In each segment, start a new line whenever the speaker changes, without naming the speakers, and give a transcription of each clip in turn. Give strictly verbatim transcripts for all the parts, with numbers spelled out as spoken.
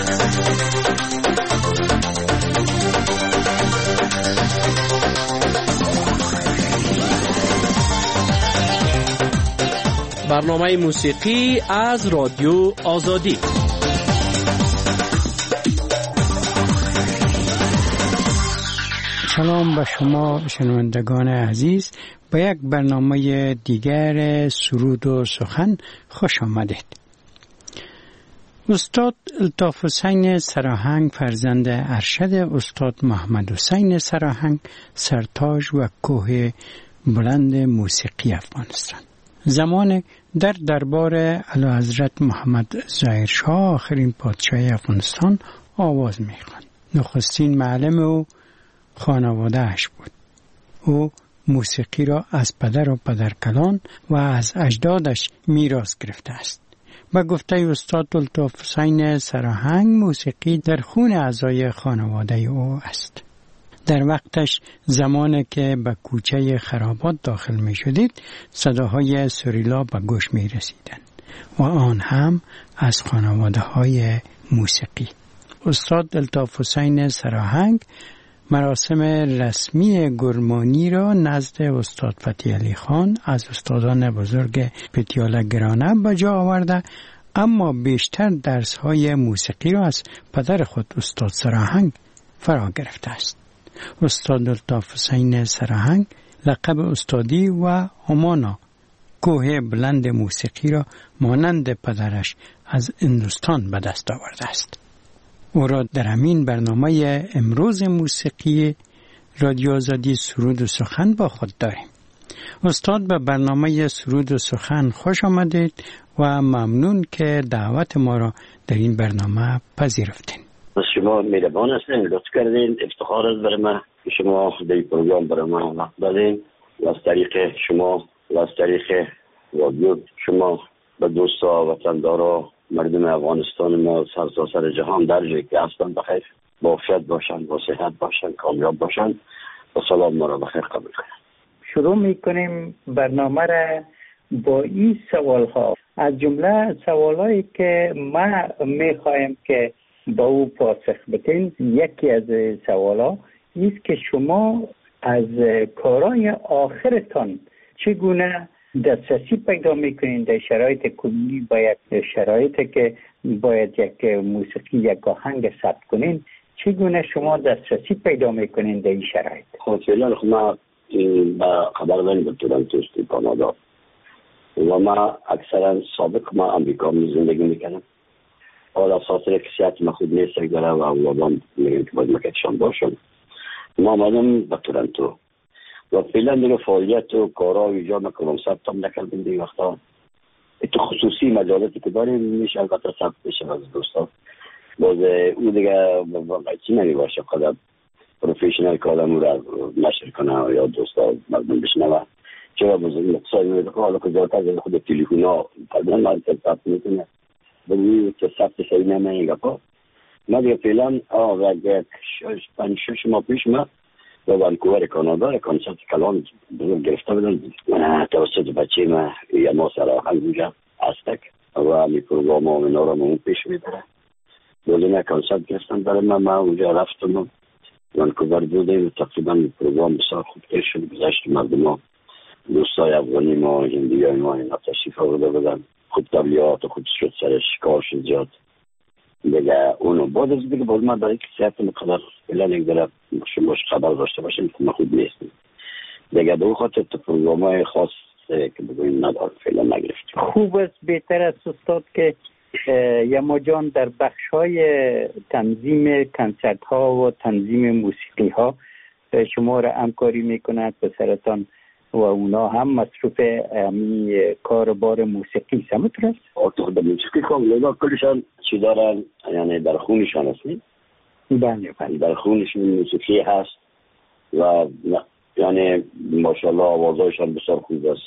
برنامه موسیقی از رادیو آزادی.
سلام به شما شنوندگان عزیز، به یک برنامه دیگر سرود و سخن خوش آمدید. استاد الطاف حسین سراهنگ فرزند ارشد استاد محمد حسین سراهنگ، سرتاج و کوه بلند موسیقی افغانستان. زمان در دربار اعلیحضرت محمد ظاهر شاه آخرین پادشاه افغانستان آواز می‌خواند. نخستین معلم او خانواده اش بود. او موسیقی را از پدر و پدرکلان و از اجدادش میراث گرفته است. با گفته استاد الطاف حسین سراهنگ، موسیقی در خون اعضای خانواده او است. در وقتش زمانی که به کوچه خرابات داخل می شدید، صداهای سریلا به گوش می رسیدند و آن هم از خانواده های موسیقی. استاد الطاف حسین سراهنگ مراسم رسمی گرمانی را نزد استاد فتحی علی خان از استادان بزرگ پتیاله گرانه به جا آورده، اما بیشتر درس‌های موسیقی را از پدر خود استاد سراهنگ فرا گرفته است. استاد الطاف حسین سراهنگ لقب استادی و همانا کوه بلند موسیقی را مانند پدرش از هندوستان به دست آورده است. او را در همین برنامه امروز موسیقی رادیو آزادی سرود و سخن با خود داریم. استاد به برنامه سرود و سخن خوش آمدید و ممنون که دعوت ما را در این برنامه پذیرفتین.
شما مهربان هستین، لطف کردین، افتخار است برای من که شما در این پروگرام برای من وقت دادین و از طریق شما و از طریق رادیو شما به دوستا وطندارا مردم افغانستان ما سرتاسر جهان در جایی که هستن بخیر با عافیت باشن، با صحت باشن، کامیاب باشن و سلام ما را بخیر قبول کنن.
شروع میکنیم برنامه را با این سوال ها. از جمله سوالایی که ما میخوایم که با او پاسخ بدین، یکی از سوالا است که شما از کارهای آخرتان چگونه دسترسی پیدا میکنین در شرایط کلی؟ باید شرایطی که باید یک موسیقی یک آهنگ ثبت کنین، چگونه شما دسترسی پیدا میکنین در این شرایط؟
خب فعلا خب ما با خبر داریم به تورنتو کانادا و ما اکثرا سابق ما امریکا می زندگی میکنم. حالا اساس رکسیت ما خود نیست داره و اولادان میگن که باید مکتشان باشم. ما آمدم به تورنتو و فعلا دیگه فعالیت و کارا و ایجا میکنم. ثبت هم نکردیم دیگه وقتا. تو خصوصی مجالاتی که داریم میشه البته ثبت بشه از دوستا. باز او دیگه چی نمی باشه قدر پروفیشنال که آدم را نشر کنه یا دوستا مردم بشنوه. چرا بزرگ مقصد میده که حالا که جاتر خود تلیفون ها قدرن من ثبت میکنه. بگویی که ثبت سری نمیگه پا. ما دیگه فعلا آه یک پنج شش ماه پیش ما و وانکوور کانادا کنسرت کلان بزرگ گرفته بودن من توسط بچه ما یا ما سراهنگ اونجا هستک و می پروگرام ها و اینا را اون پیش میبره. بازم کنسرت گرفتن برای من ما اونجا رفتم وانکوور بودیم و تقریبا پروگرام بسیار خوب پیش شد. گذشت مردم ها دوستای افغانی ما هندی های ما اینا تشریف آورده بودن. خوب تبلیغات خوب شد سرش کار شد زیاد دیگه اونو بعد از دیگه باز ما برای که صحت مقدر فعلا یک داره شما خبر داشته باشیم که ما خوب نیستیم دیگه به خاطر تو پروگرام های خاص که بگویم ندار فعلا نگرفتیم.
خوب است، بهتر است استاد که یما جان در بخش های تنظیم کنسرت ها و تنظیم موسیقی ها شما را همکاری میکند به سرطان و اونا هم مصروف امی کار بار موسیقی سمت است؟
آتو در موسیقی که اونا کلشان چی دارن یعنی در خونشان هست نی؟
بله بله
در خونشان موسیقی هست و یعنی ماشاءالله آوازهایشان بسیار خوب است.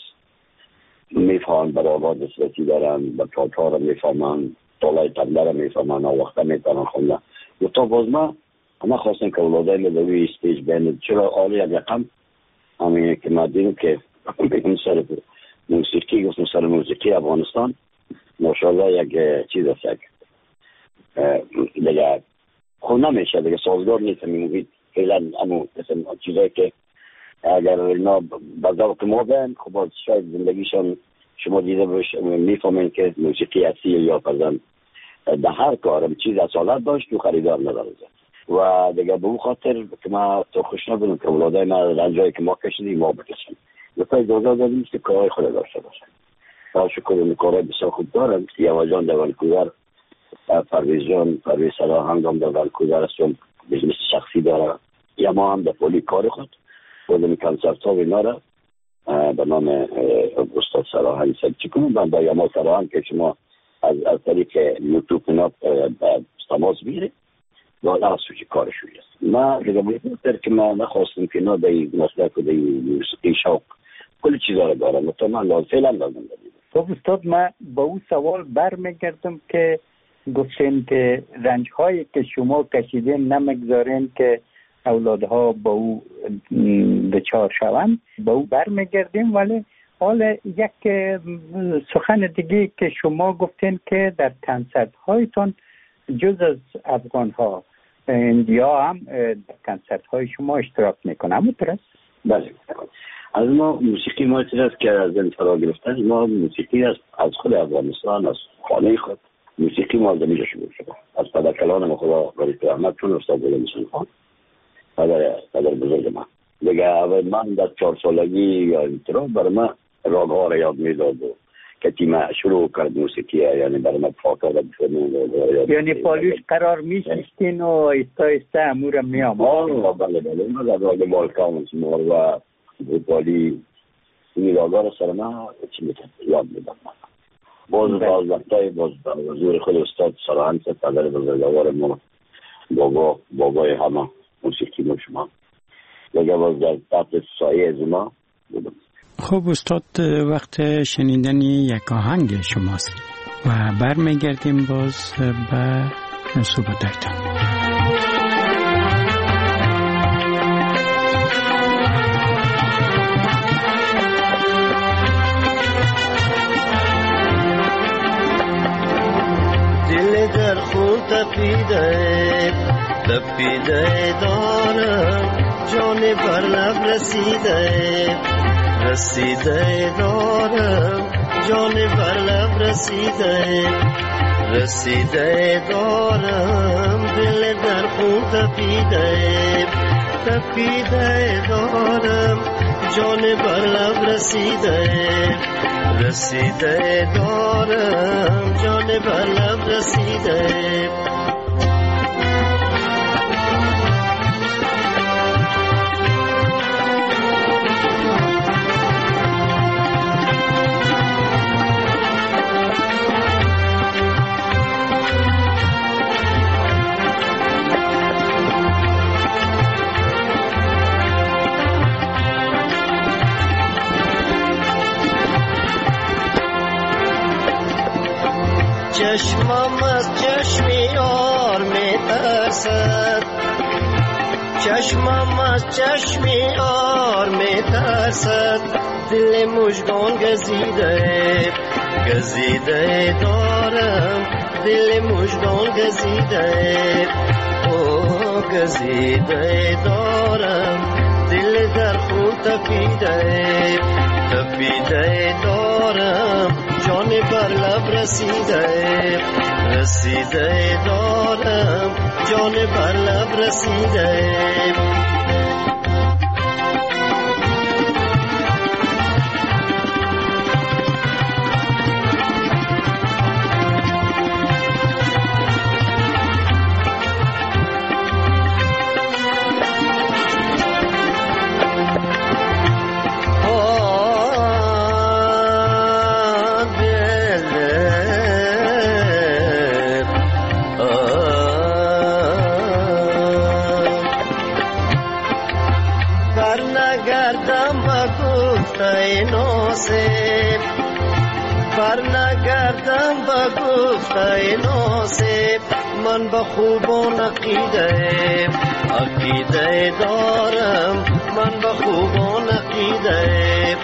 میفهمن بر آواز دسترسی دارن، بر تاتا را میفهمن، طالای تبله را میفهمن، آوخته میتونن خوندن. و تا باز ما اما خواستن که اولادای مدوی استیج بین چرا آلی از یقم همین که ما دیدیم که بگم سر موسیقی گفتم سر موسیقی افغانستان ماشاءالله یک چیز است، یک دیگه خود نمیشه، دیگه سازگار نیست این محیط فعلا. اما مثلا چیزایی که اگر اینا به ذوق ما بین، خب باز شاید زندگیشان شما دیده باش میفهمین که موسیقی اصیل یا فرزن در هر کارم چیز اصالت داشت و خریدار ندارد. و دیگه به اون خاطر که ما تو خوش نبودم که اولادای ما در جایی که ما کشیدیم ما بکشیم، لطفا اجازه دادیم که کارهای خود داشته باشن. با شکر این کارهای بسیار خوب دارم. یواجان در ونکوور، پرویز جان پرویز سراهنگ هم در ونکوور هستم، بزنس شخصی داره. یا ما هم در پولی کار خود بودم کنسرت ها و اینا را به نام استاد سراهنگ سد چکنم. من با یما سراهنگ که شما از, از طریق یوتیوب اینا تماس بگیرید بالا از سوچی کارشوی است. ما دیگه بودم که ما نخواستم که اینا دی مسلک و دی موسیقی شوق کل چیزا را دارم و تو من لازم فعلا لازم داریم.
خب استاد، من با اون سوال برمیگردم که گفتین که رنج هایی که شما کشیدین نمیگذارین که اولادها با او دچار شوند. با او برمیگردیم. ولی حالا یک سخن دیگه که شما گفتین که در کنسرت هایتون جز از افغان ها اندیا هم در کنسرت های شما اشتراک میکنه، همونطور است؟
بله. از ما موسیقی ما چیز است که از این فرا گرفتن، ما موسیقی است از خود افغانستان، از خانه خود موسیقی ما از اینجا شروع شده. از پدرکلان ما خدا غریب رحمت چون استاد بلندسان خان پدر پدر بزرگ من دیگه اول من در چهار سالگی یا اینطور برای من راگ‌ها را یاد میداد و که تیم شروع کرد موسیقی، یعنی برای من فاکر را بفرمون،
یعنی پالوش قرار میشستین و ایستا ایستا امورم میام.
آه بله بله. من در راگ بالکان سمار و بوپالی این راگ‌ها را سر من چی میتونم یاد میدم. باز باز وقتای باز حضور خود استاد سراهنگ سد پدر بزرگوار ما، بابا بابای همه موسیقی ما شما دیگه باز در تحت سایه از ما بودم.
خب استاد، وقت شنیدن یک آهنگ شماست و برمیگردیم باز به صحبتایتان.
دل در خون تپیده تپیده دارم، جان بر لب رسیده رسیده دارم، جان بر لب رسیده رسیده دارم، دل در خون تپیده تپیده دارم، جان بر لب رسیده رسیده دارم، جان بر لب رسیده. چشمم از چشم یار می ترسد، چشمم از چشم یار می ترسد، دل مژگان گزیده گزیده دارم، دل مژگان گزیده او گزیده دارم، دل در خون تپیده تپیده دارم، جان بر لب رسیده رسیده دارم، جان بر لب رسیده. برنگردم با گفته ناسب، من با خوبان عقیده عقیده دارم، من با خوبان عقیده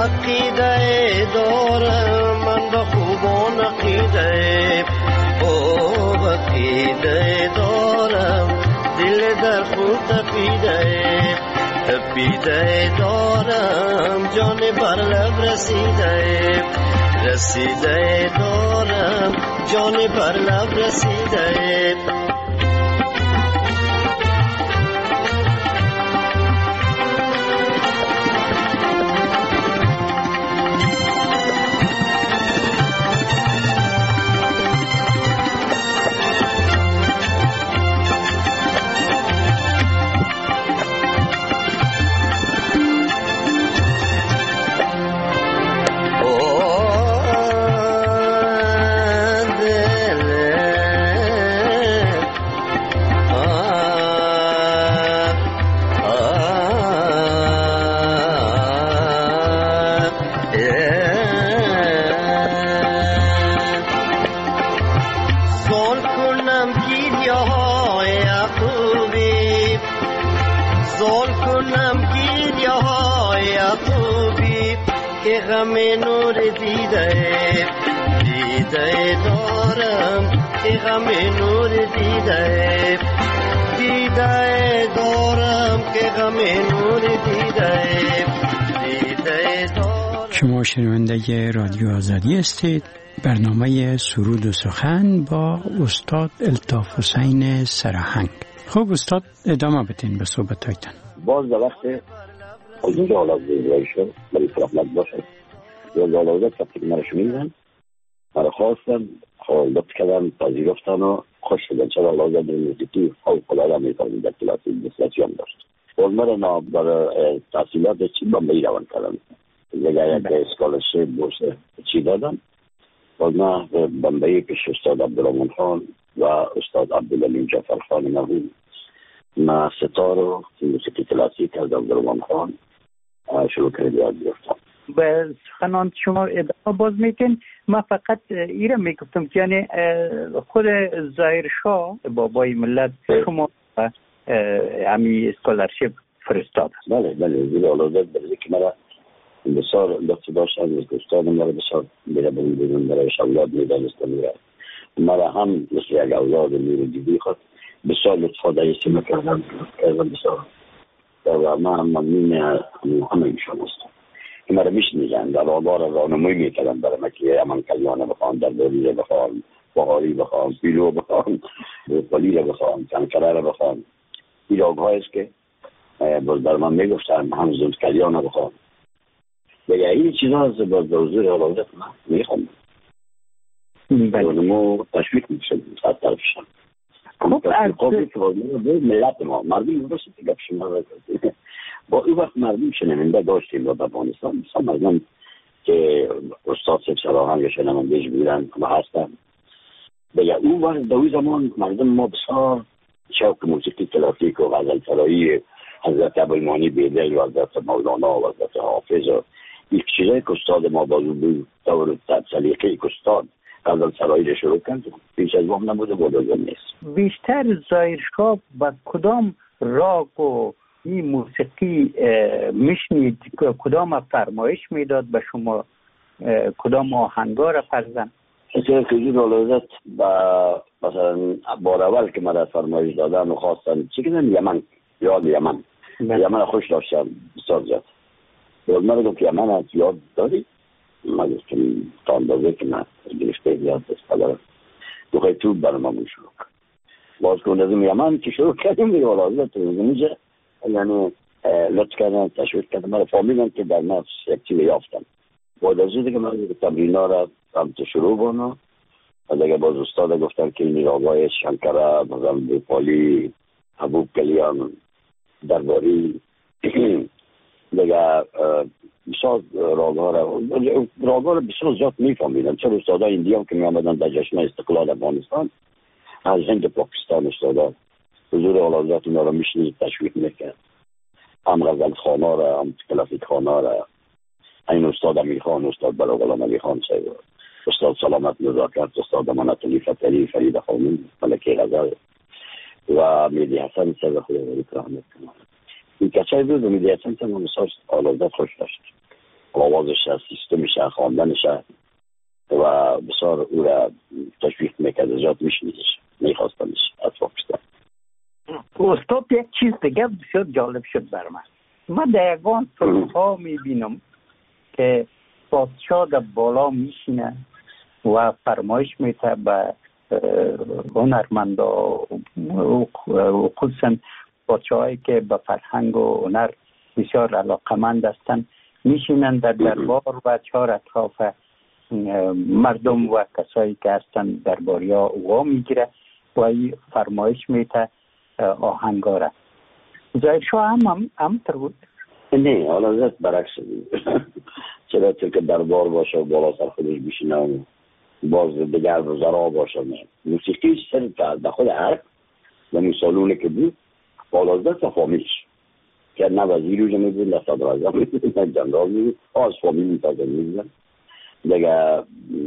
عقیده دارم، من با خوبان عقیده او عقیده دارم دل در خون تپیده تپیده دارم جان بر لب رسیده رسیده دارم جان بر لب رسیده غم نور دیده دیده دارم که غم نور دیده دیده دارم که غم نور دیده دیده دارم.
شما شنونده رادیو آزادی هستید. برنامه سرود و سخن با استاد الطاف حسین سراهنگ. خب استاد ادامه بدین به صحبتایتان.
باز در وقت حضور آلاز دیگرایی شد ولی فرحمت باشد یا آلازت وقتی که مرا شمیدن مرا خواستن خواهدت کردن پذیرفتن و خوش شدن چرا آلازت در موسیقی فوق العاده می‌کنم در کلاسی بسیاری هم داشت. باز مرا برای تحصیلات چی بمبئی روان کردن دیگه یک اسکالرشیپ بورس چی دادن. باز من بمبئی پیش استاد عبدالرحمن خان و استاد عبدالعلیم جعفر خان مرحوم ما ستار و موسیقی کلاسیک از عبدالرحمن خان شروع کرد یاد گرفتم.
به سخنان شما ادامه باز میکن. من فقط ایره میگفتم که یعنی خود ظاهر شاه بابای ملت شما همی اسکالرشیپ فرستاد.
بله بله زیر آلازت بله که مرا بسیار لطف داشتن از دوستانم مرا بسیار میره برون بیرون برایش اولاد میدانستم میره مرا هم مثل یک اولاد میره دیدی خود بسیار لطفا دایستی میکردم کردم بسیار و من هم ممنون همه ایشان هستم که مرا میشنیدن در آبار رانموی میکردن برای من که امان کلیانه بخوام در دوری رو بخوام بخاری بخوام پیلو بخوام روپالی رو بخوام کنکره رو بخوام این راگ هایست که باز در من میگفتن هم زود کلیانه بخوام بگه این چیزا از باز دوزور حالازت من میخوام رانمو تشویق میشد صد طرفشم ملت ما مردم درسته که گفت شما با این وقت مردم شنونده داشتیم و افغانستان مثلا مردم که استاد سیب سراهنگ شنوندهش بودن و هستن دیگه اون وقت در اون زمان مردم ما بسیار شوق موسیقی کلاسیک و غزل سرایی حضرت ابوالمانی بیدل و حضرت مولانا و حضرت حافظ و یک چیزایی که استاد ما بازو بود دور سلیقه که استاد غزل سرایی رو شروع کرد پیش از وام نبوده بودازم نیست.
بیشتر ظاهرشاه با کدام راگ و این موسیقی میشنید کدام فرمایش میداد به شما کدام آهنگا را فرزن؟
اصلا که جور آلازت با مثلا بار اول که من فرمایش دادن و خواستن چی کنن یمن یاد یمن یمن خوش داشتم بسیار زیاد یاد من رو که یمن از یاد داری من گفتم تا اندازه که من گرشته یاد دست دارم دو خیلی توب برای من شروع باز که نظم یمن که شروع کردیم به آلازت نظمیجه یعنی لطف کردن تشویق کردن من فهمیدم که در نفس یک چیز یافتم باید از دیگه من تمرین ها را سمت شروع کنم و دیگه باز استاد گفتن که این راگای شنکره مثلا بوپالی حبوب کلیان درباری دیگه بسیار راگا را راگا را بسیار زیاد میفهمیدم چرا استادا ایندی هم که می آمدن در جشن استقلال افغانستان از هند پاکستان استادا حضور آلازات اینا را میشنید تشویق میکرد هم غزل خانا را هم کلاسیک خانا را این استاد امیر خان استاد بلاغلام علی خان صاحب استاد سلامت نزاکت استاد امانت علی فتری فرید خانم ملکه غزل و میدی حسن صاحب خدا رحمت کنه این کسایی بود و میدی حسن صاحب مساج آلازات خوش داشت آوازش سیستمش خواندنش و بسیار او را تشویق میکرد، زیاد میشنیدش، میخواستمش از پاکستان.
استاد یک چیز دیگه بسیار جالب شد بر من. من در یگان فیلم ها میبینم که پادشاه در بالا میشینه و فرمایش میته به هنرمندا و خصوصا پادشاهایی که به فرهنگ و هنر بسیار علاقمند هستند، میشینن در دربار و چهار اطراف مردم و کسایی که هستند درباری ها وا میگیره و این فرمایش میته آهنگا را. ظاهر شاه هم هم همطور بود؟
نه، حالا زد برعکس بود. چرا که دربار باشه و بالا سر خودش بشینه و باز دیگر وزرا باشه. موسیقی سر در خود عرب و مثالونه که بود بالازده تا فامیلش که نه وزیر اوجه میبود، نه صدر اعظم میبود، نه جنرال میبود، از فامیل میتازه میبودن دیگه.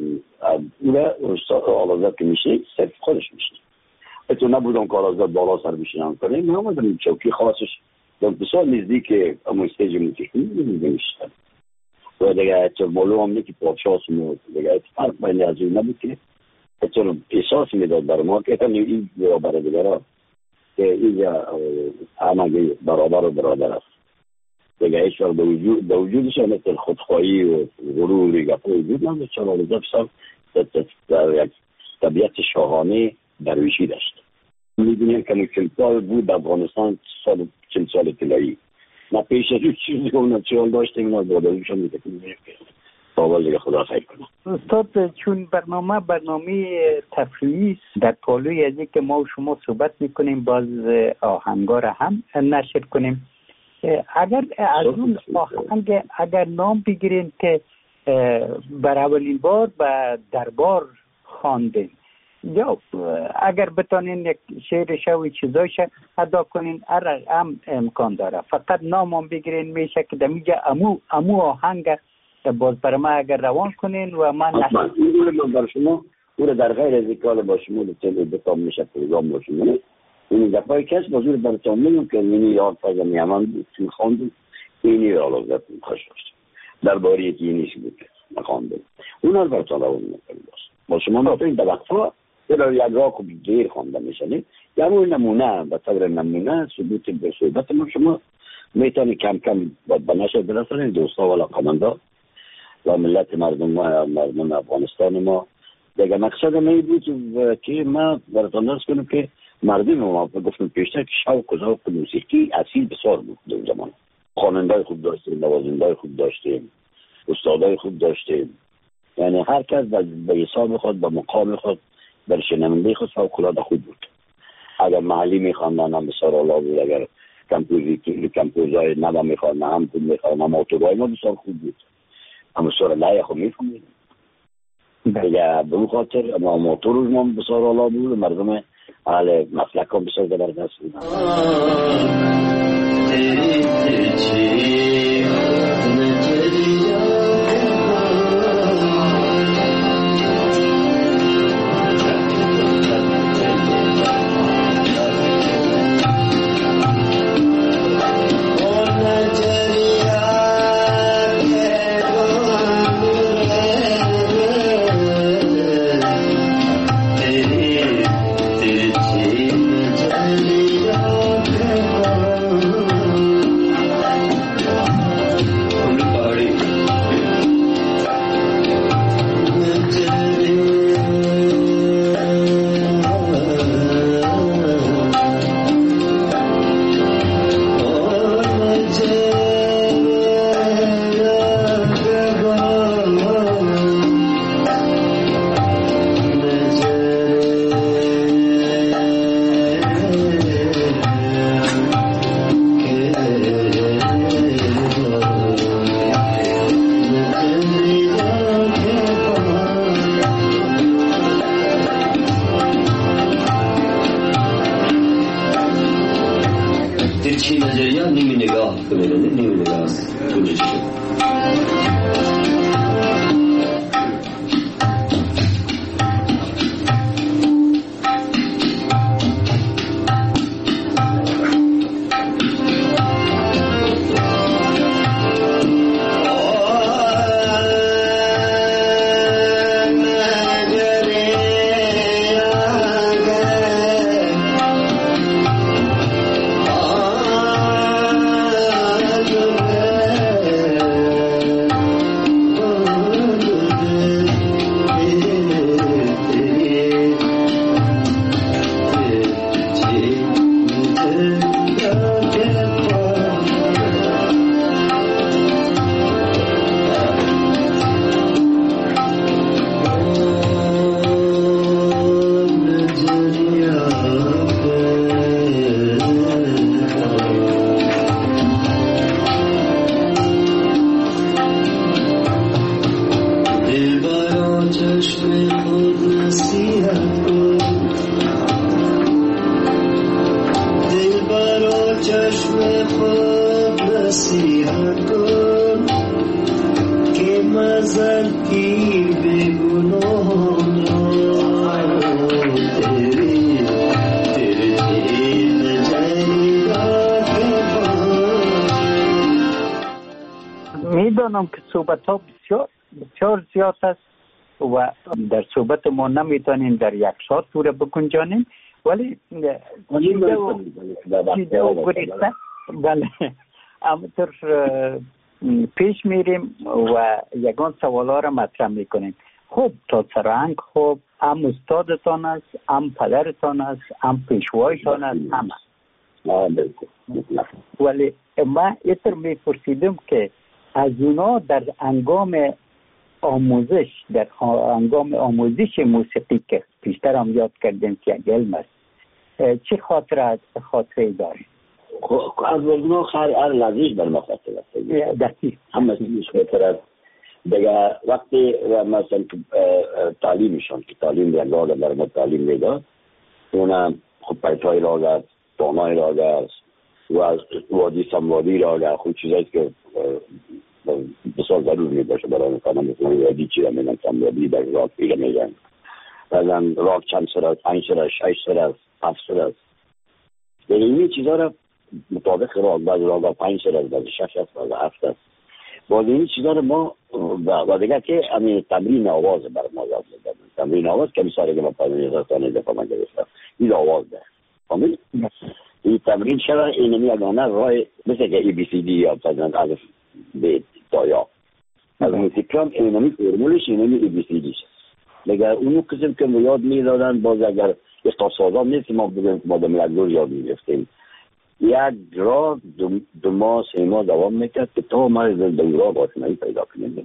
اوله آلازد که میشه صرف خودش میشه. اتو نبودم که آلازد بالا سر بشینم کنیم، من آمدم چوکی خاصش بسیار نزدیک امون استیج موسیقی میشتن و دیگه اتو معلوم هم نه که پادشاه سمود دیگه اتو فرق بین از این نبود که اتو احساس میداد بر ما که این برابر دیگر ها که اینجا همه برابر و برادر است دیگه. هیچ وقت به وجود به وجودش مثل خودخواهی و غروری گپ وجود نداشت. چون آلازد بسیار در یک طبیعت شاهانه درویشی داشت. میدونیم که چل سال بود در افغانستان، سال چل سال طلایی نه پیش از این چیزی که اون چهال داشتیم نه باداییش هم میتونیم باول دیگه خدا خیر کنه.
استاد چون برنامه برنامه تفریحی در پالوی از که ما و شما صحبت میکنیم باز آهنگا را هم نشر کنیم. اگر از اون آهنگ اگر نام بگیرین که بر اولین بار به دربار خواندین یا اگر بتانین یک شعرش و چیزایش ادا کنین هم امکان داره، فقط نام هم بگیرین میشه که دمیجا امو امو آهنگ باز برای ما اگر روان کنین و من
حتما این رو بر شما او رو در غیر از اکال با شما رو بتام میشه پروگرام با شما این دفعه کس بازور براتون میگم که اینی یاد فایده میامان بود که میخواندم اینی رو آلازد خوش داشت در باری یکی اینیش بود که میخواندم اون رو براتون روان میکنم با شما میتونید در وقتا در یک راه خوب گیر خوانده میشنید یا اون نمونه به طور نمونه ثبوت به صحبت ما شما میتونید کم کم به نشر برسانید دوستا و علاقمندا و ملت مردم ما مردم افغانستان ما. دیگه مقصد من بود که ما براتون درس کنم که مردم ما گفتم پیشتر که شوق و ذوق موسیقی اصیل بسیار بود در زمان. خواننده‌های خوب داشتیم، نوازنده‌های خوب داشتیم، استادای خوب داشتیم، یعنی هر کس به حساب خود به مقام خود در شنونده خود فوق‌العاده خوب بود. اگر محلی میخواندن هم بسیار عالی بود، اگر کمپوزیتوری کمپوزای نوا میخواندن هم خوب میخواندن، موتورهای ما بسیار خوب بود، اما بسیار لایق خوب میفهمیدن دیگه. به اون خاطر ما موتور ما بسیار عالی بود، مردم اهل مسلک هم بسیار زبردست بود.
چشم خود نصیحت کن که مزن گیر به گناهان را تیری تیری تیری جریدات
میدانم که صحبت ها بسیار بسیار زیاد است و در صحبت ما نمیتونیم در یک ساعت پوره بکنجانیم، ولی چیده و گریسته بله همونطور پیش میریم و یگان سوال ها را مطرح میکنیم. خب تا سرهنگ خب هم استادتان است، هم پدرتان است، هم پیشوایتان است، همه. ولی من ایتر میپرسیدم که از اونا در انگام آموزش در انگام آموزش موسیقی که پیشتر هم یاد کردیم که یک علم است، چه خاطره خاطره داریم؟
خب از اونا خیلی هر لحظهش بر ما خاطره است.
دقیق
همه چیزش خاطره است. دیگه وقتی مثلا تعلیمشان که تعلیم یک راگ در ما تعلیم میداد، اونم خب پیتای راگ است، تانای راگ است و از وادی سموادی راگ است. خود چیزایی که بسیار ضرور می باشه برای میکنم مثلا وادی چی را میگن، سموادی در راگ پیگه میگن. بعدن راگ چند سر است، پنج سر است، شش سر است، هفت سر است. یعنی این چیزا را مطابق راگ، بعض راگ پنج سر است، بعض شش است، بعض هفت است. باز این چیزا رو ما و دیگه که همین تمرین آواز بر ما یاد میدن. تمرین آواز که مثلا که ما پایین تا نزدیک ما گرفتم این آواز ده کامل این تمرین شده اینمی اگانه راه مثل که ای بی سی دی یا مثلا الف ب تا یا از موسیقی اینمی فرمولش اینمی ای بی سی دی شد. دیگه اونو قسم که یاد میدادن باز اگر استاسازا نیست ما بگیم ما دم یک دور یاد میگفتیم یک را دو, دو ماه سه ماه دوام میکرد که تا ما دو را باشنایی پیدا کنیم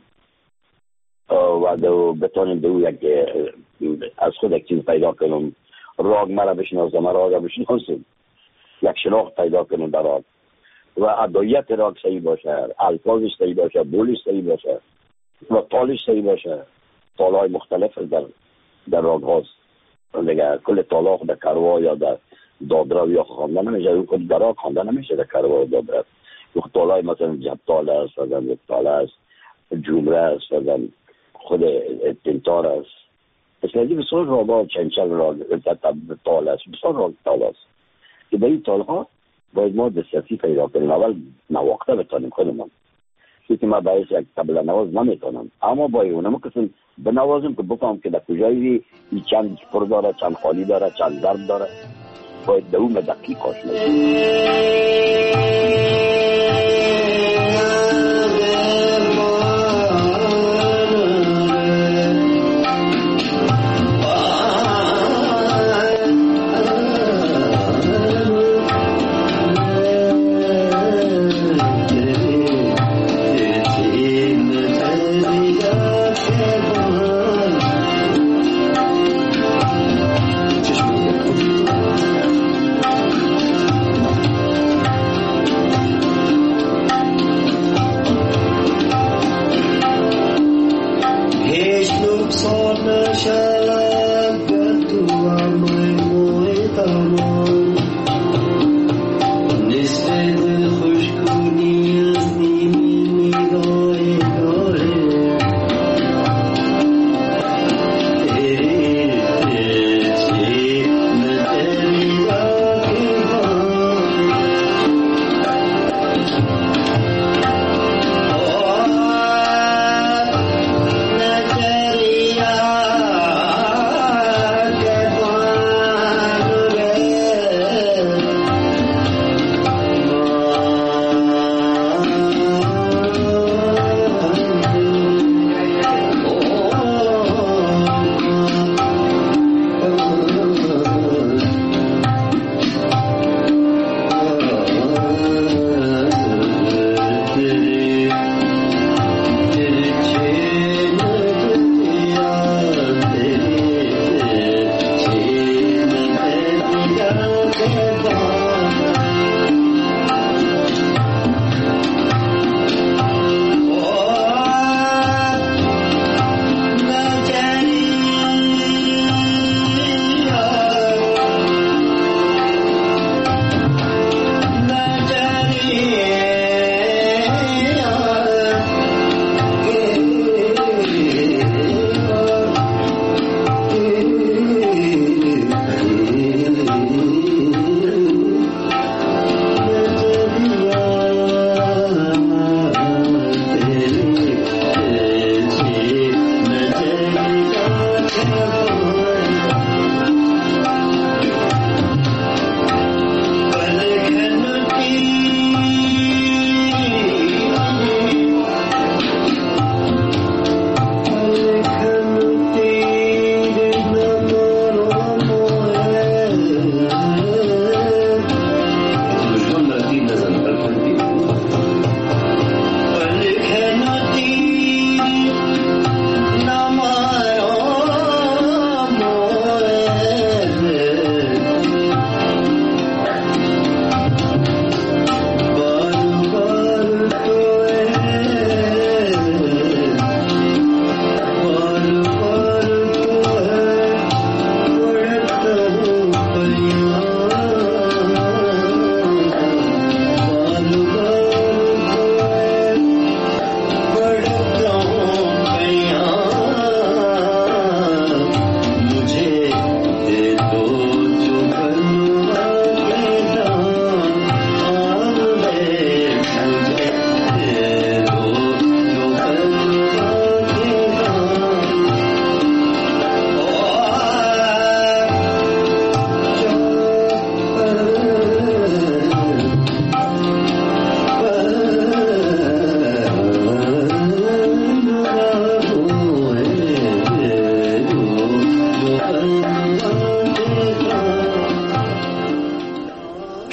و دو بتانیم دو یک از خود یک چیز پیدا کنیم، راگ مرا بشناسم راگ بشناسم، یک شناخت پیدا کنیم در راگ و ادایت راگ صحیح باشه، الفاظش صحیح باشه، بولش صحیح باشه و تالش صحیح باشه. تالهای مختلف در در راگ هاست دیگه، کل تالا در کروا یا در دادرا یا خواندن نمیشه، اون کل در راگ خواندن نمیشه در کروا و دادرا. تالهای مثلا جب تال است، مثلا یک تال است، جمره است، مثلا خود تنتار است. مثلا بسیار راگ ها چنچل راگ تال است، بسیار راگ تال است که به این تال ها باید ما دسترسی پیدا کنیم. اول نواخته بتانیم خودمون که ما باید یک طبله نواز نمیتونم، اما باید اونم کسیم بنوازم که بفهم که در کجایی این چند پر داره، چند خالی داره، چند ضرب داره، باید در اون دقیق آشنا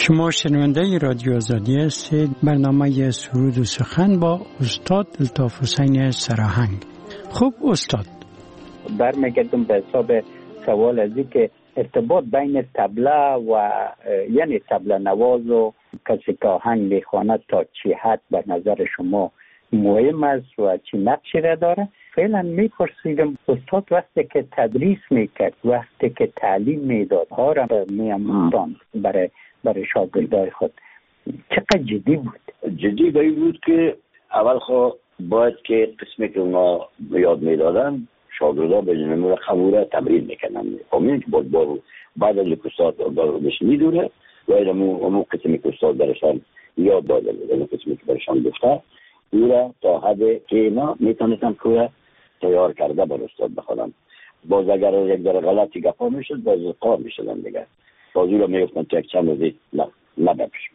شما شنونده رادیو آزادی هستید. برنامه سرود و سخن با استاد الطاف حسین سراهنگ. خوب استاد،
برمیگردم به حساب سوال از این که ارتباط بین طبله و یعنی طبله نواز و کسی که آهنگ میخواند تا چی حد به نظر شما مهم است و چی نقشی را داره؟ فعلا میپرسیدم استاد وقتی که تدریس میکرد، وقتی که تعلیم میداد ها را میاموزاند برای برای شاگردای خود، چقدر جدی بود؟
جدی به این بود که اول خو باید که قسمی که اونا یاد میدادن شاگردا به جنمون قبوله تمرین میکنن. همین که باید بارو بعد از یک استاد بارش میدونه و اون قسمی که استاد برشان یاد داده بود، اون قسمی که برشان گفته او را تا حد که اینا میتونستن که تیار کرده بر استاد بخونن. باز اگر یک در غلطی گفا میشد باز قار میشدن دیگه، باز او را میگفتن تو یک چند روزی نبپش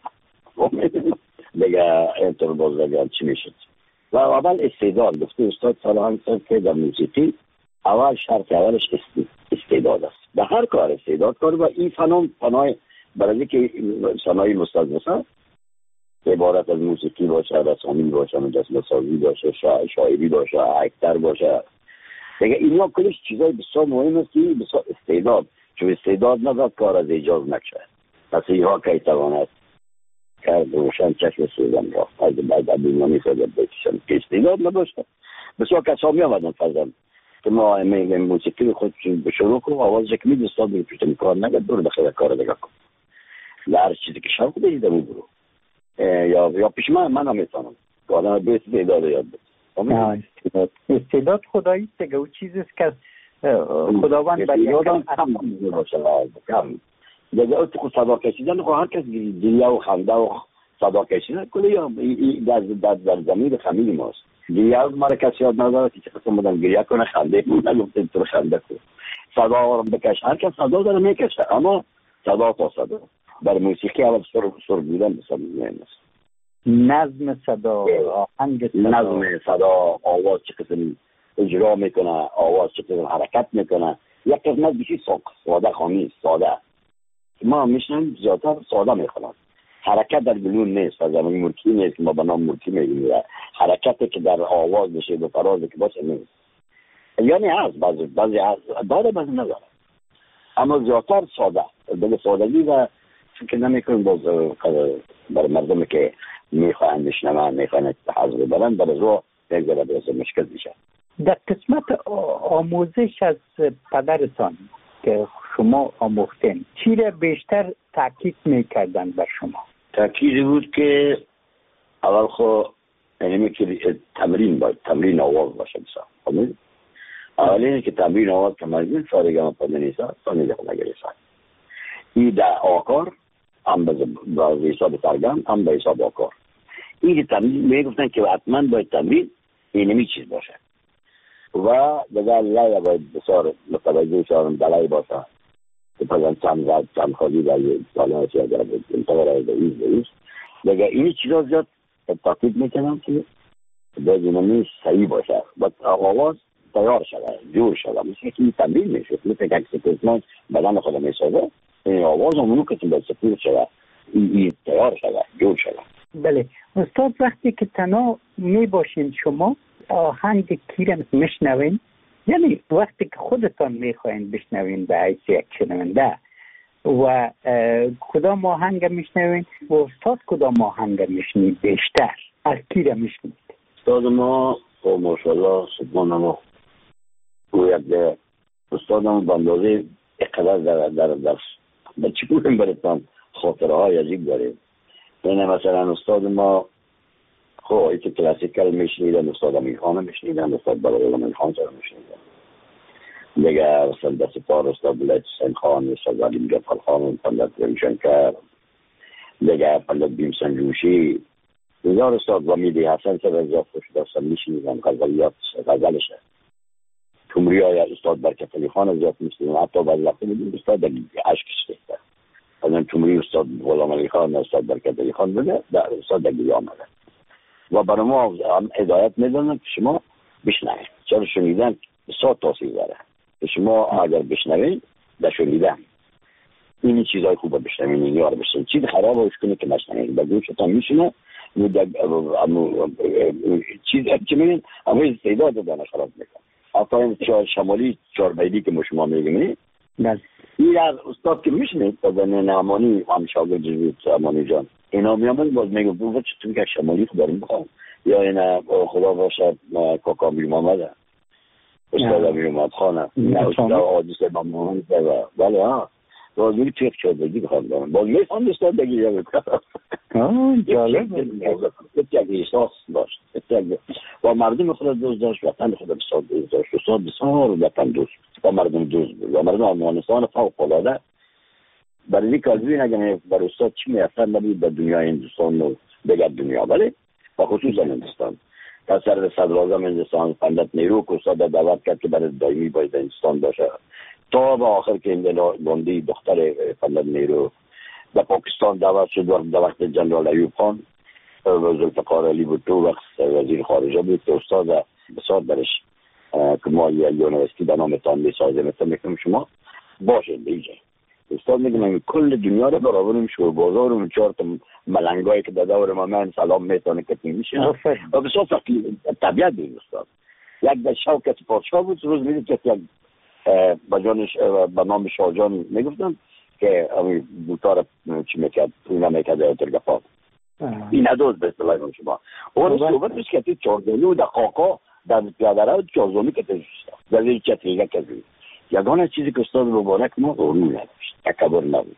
دیگه اینطور باز دیگه چی میشد. و اول استعداد گفته استاد سراهنگ صاحب که در موسیقی اول شرط اولش استعداد است. به هر کار استعداد کار و این فنون فنای برای که صنایع مستضعفه عبارت از موسیقی باشه، رسامی باشه، مجسمه سازی باشه، شا... شاعری باشه، اکتر باشه دیگه، اینا کلش چیزای بسیار مهم است که بسیار استعداد، چون استعداد نداد کار از ایجاز نکشه. پس اینها که تواند کرد روشن چشم سوزن را از بعد ابینا میسازد بکشن که استعداد نباشه. بسیار کسا می آمدن فضل که ما میگیم موسیقی خود شروع کن آواز که می دستاد بری پشتمی کار نگد برو بخیر کار دیگه کن هر چیزی که شوق دیده می برو یا یا پیش من من هم میتونم که آدم به استعداد یاد بده.
استعداد استعداد خدایی است دیگه، او چیزیست که خداوند برای
یادم کم باشه کم دیگه. او تو صدا کشیدن خو هر کس گریه و خنده و صدا کشیدن کلی در در در زمین خمیر ماست. گریه از مرا کسی یاد نداره که چه قسم بودن گریه کنه خنده کنه نگفته تو خنده کن صدا بکش. هر کس صدا داره میکشه اما صدا تا صدا بر موسیقی اول سر سر بودن بسیار مهم است.
نظم صدا، آهنگ صدا،
نظم صدا، آواز چه قسم اجرا میکنه، آواز چه قسم حرکت میکنه. یک قسمت بیشی ساده خامی ساده ما میشنم زیادتر ساده میخونم. حرکت در بلون نیست، از زمانی ملکی نیست که ما به نام ملکی میگیم. حرکتی که در آواز بشه به فراز که باشه نیست. یعنی هست بعضی بعضی هست داره بعضی نداره اما زیادتر ساده به سادگی و فکر نمیکنم باز برای مردمی که میخواهند بشنون میخواهند حضور برن برای رو یک ذره برای مشکل میشه.
در قسمت آموزش از پدرتان که شما آموختین چی را بیشتر تاکید میکردن بر شما؟
تاکید بود که اول خو یعنی که تمرین باید تمرین آواز باشه بسا اولین که تمرین آواز تمرین سارگه ما پده نیسا سانیده خود نگریسا این در آکار هم به حساب ترگم هم به حساب آکار این که تمرین میگفتن که حتما باید تمرین اینمی چیز باشه و دیگر لایه باید بسیار متوجه شارم دلای باشه که پزن چند زد چند خواهی در یک ساله هستی اگر باید انتظار به ایز به ایز دیگر اینی چیزا زیاد تاکید میکنم که باید اینمی صحیح باشه باید آواز تیار شده جور شده مثل که این تمرین میشه مثل که اکسی کسمان بدن خود میسازه این آواز همونو کسی باید سپور شده این تیار شده جور شده.
بله استاد وقتی که تنها می باشین شما آهنگ کیرم میشنوین یعنی وقتی که خودتان میخواین بشنوین به حیث یک شنونده و کدام آهنگ میشنوین و استاد کدام آهنگ میشنید بیشتر از کیرم میشنید؟
استاد ما و ماشاءالله سبحان الله گوید استادم بندازه اقدر در در در به چی بودیم براتان خاطره های عجیب داریم. اینه مثلا استاد ما خب ایتی کلاسیکل میشنیدن استاد امین خان میشنیدن استاد بلال امین خان سر میشنیدن دیگه استاد دست پار استاد بلد حسین خان استاد علی مجفر خان پندت رمشنکر دیگه پندت بیم سنجوشی هزار استاد و میدی حسن سر رضا خوش دستم میشنیدن غزلیات غزلشه تمری های استاد برکت علی خان زیاد میشنیدن حتی بعضی وقتی میدیم استاد عشق شده از این تمری استاد غلام علی خان استاد برکت علی خان بده در استاد دگیری آمده و برای ما هدایت میدونن که شما بشنوید چرا شنیدن بسیار تاثیر داره شما اگر بشنوید در شنیدن این چیزای خوبه بشنوین، این یار بشین. چیز خراب روش کنه که نشنوین، به گوشتان میشینه چیز چی میگن اما استعداد دادن خراب میکنه. آفرین چهار شمالی چهار بیدی که شما میگین
بله
این از استاد که میشنید دادن نعمانی هم شاگرد بود امانی جان اینا میامد باز میگه بابا چطور که شمالی خود داریم بخوام یا اینا خدا باشه کاکا بی محمد استاد بی محمد خانه نه استاد عادیس با محمد بله ها باز میگه توی چهار بیدی بخوام دارم باز میخوام استاد بگیر یا بکنم
جالب
یک احساس داشت و مردم خود دوست داشت وطن خود بسیار دوست داشت استاد بسیار وطن دوست و مردم دوست بود و مردم افغانستان فوق العاده برای این کالوی نگه برای استاد چی میاثر نبود به دنیای هندوستان و دیگر دنیا ولی و خصوصا هندوستان تا سر صدر اعظم هندوستان پندت نیرو که استاد دعوت کرد که برای دائمی باید هندوستان باشه تا به آخر که اندلا گاندی دختر پندت نیرو در پاکستان دعوت شد در وقت جنرال ایوب خان و ذوالفقار علی بوتو وقت وزیر خارجه بود که استاد بسیار برش که ما یه یونیورسیتی به نام تان میسازیم مثلا میکنم شما باشه دیگه استاد میگه من کل دنیا رو برابرم شو بازار و چهار تا ملنگایی که در دور ما من سلام میتونه که میشه و بسیار فقیر طبیعت بود استاد یک در شوکت پادشاه بود روز میدید که یک با جانش به نام شاهجان میگفتن که امی بوتار چی میکرد اینا میکرد ایتر گفت این ندوز به اصطلاح شما اون صحبت است که چهارزومی و دقاقا در پیادره چهارزومی که تجوشتا در زیر چتریگه کردیم یگانه چیزی که استاد مبارک ما غرور نداشت تکبر نبود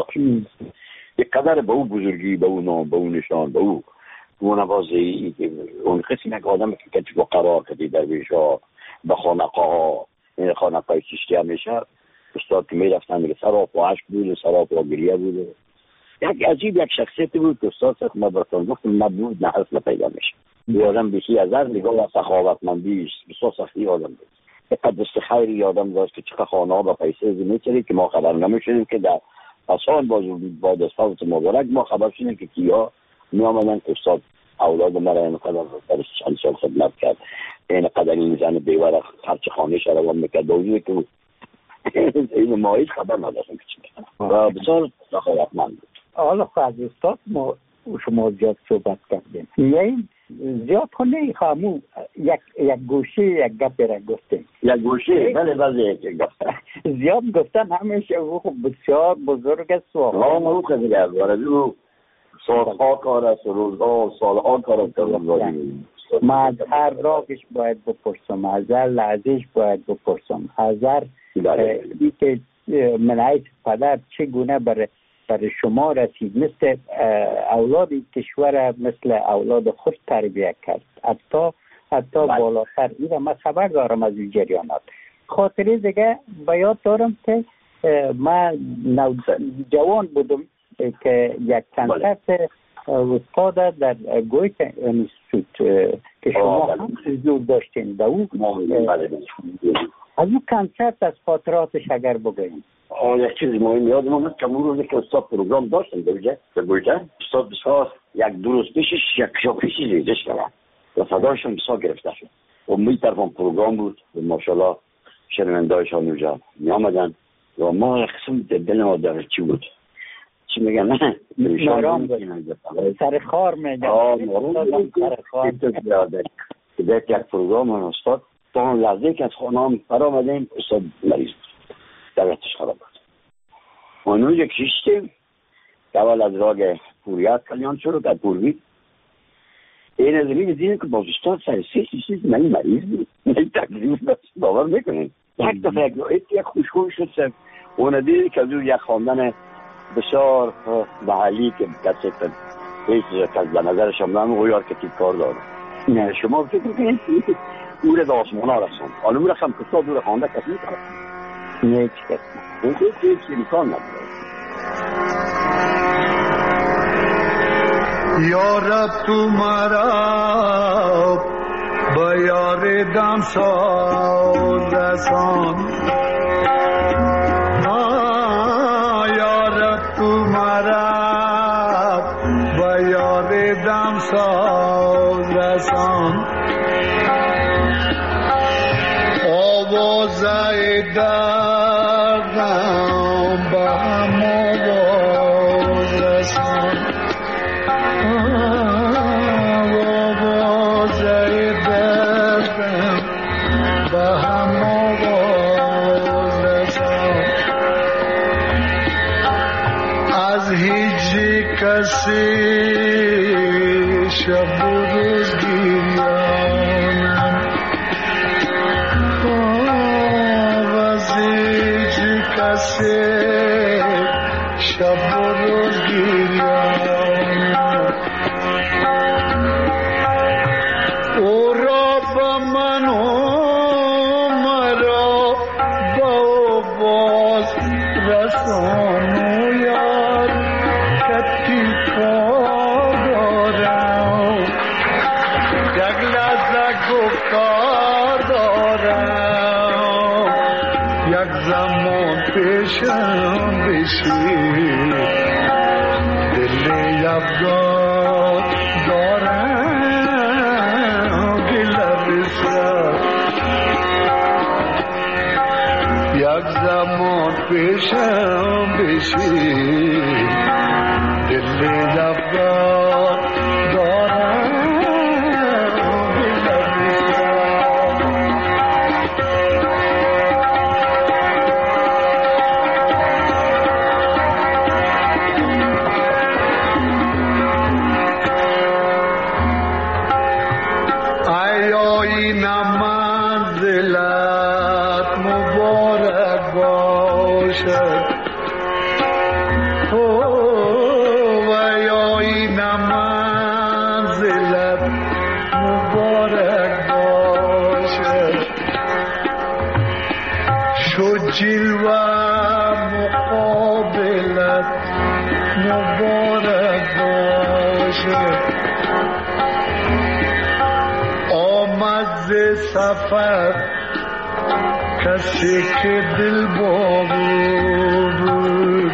یک قدر به او بزرگی به او نام به او نشان به او نوازی اون قسم یک آدم که کتب و قرار کردی در بیشا به خانقه ها این خانقه چشتی همیشه استاد که می رفتن میگه سراپ و عشق بود سراپ و گریه بود یک عجیب یک شخصیت بود که استاد سخت ما براتون گفتم نبود نه اصلا پیدا میشه بی آدم بیشی از هر نگاه و سخاوتمندیش بسیار سختی آدم بود یک دست خیری آدم داشت که چقدر خانه ها با پیسه میچرید که ما خبر نمیشدیم که در آسان بعد از فوت مبارک ما خبر شدیم که کیا می آمدن که استاد اولاد مرا این قدر در چند سال خدمت کرد این قدر این زن بیوار خرچ خانه شروان میکرد دوزی که این ماهیش خبر نداشتم که چی میکنم و بسیار سخاوتمند بود.
حالا خواهد از استاد ما شما زیاد صحبت کردیم یعنی زیاد خونه خامو یک یک گوشه یک گپی را گفتیم
یک گوشه بله بله یک گپ
زیاد گفتن همیشه او بسیار بزرگ است و
ها ما خود دیگر وارد او سالها کار است روزها سالها کار است
ما از هر راهش باید بپرسم از هر لحظهش باید بپرسم از هر ای که من حیث پدر چگونه برای برای شما رسید مثل اولاد کشور مثل اولاد خود تربیت کرد حتی حتی بالاتر این من خبر دارم از این جریانات خاطره دیگه بیاد دارم که من جوان بودم که یک کنسرت استاد در گویت انستیتوت که شما هم حضور داشتین در او از اون کنسرت از خاطراتش اگر بگوییم
آه یک چیز مهم یادم آمد که اون روزی که استاد پروگرام داشتن درجه در گویته استاد بسیار یک دو روز پیشش یک شب پیشی ریزش کردن و صدایشون بسیار گرفته شد و می طرفان پروگرام بود و ماشاءالله شنوندهایشان اونجا می آمدن و ما یک قسم دل ما در چی بود چی میگن نه
نارام بود سر خار میگن
آه نارام سر خار که یک پروگرام استاد تا اون لحظه که از خانه هم پر آمدیم استاد مریض بود دوستش خراب بود اونو یک شیشتیم که اول از راگ پوریت کلیان شروع که پوروی این از این دیدیم که باز استاد سر سی شیشت من مریض بود من تکلیف داشت باور میکنیم یک دفعه یک یک خوشخوش شد سر اون دیدی که از اون یک خواندن بسیار محلی که کسی که هیچ کس به نظرش هم نمو غیار که تیب کار داره نه شما فکر میکنید اوره به آسمان ها رسند حالا اون رسم کستا دور خوانده کسی میکنه
نه هیچ کسی
اون که هیچ امکان نداره
یا رب تو مرا با یار دمساز رسان یا رب تو مرا با یار دمساز رسان آوازه دردم با همون کسی شب و روز گریانم عوضی کسی شب و روز گریانم او را به من و مرا با باز رسان و یار کتی کار دارم یک لحظه گفتار دارم یک زمان پیشم بشی دل افغان دارم گل رسد یک زمان پیشم بشی دل افغان دارم گل رسد این منزلت مبارک باشد و یا این منزلت مبارک باشد شو جلوه مقابلت مبارک باشد ز سفر کسی که دل بود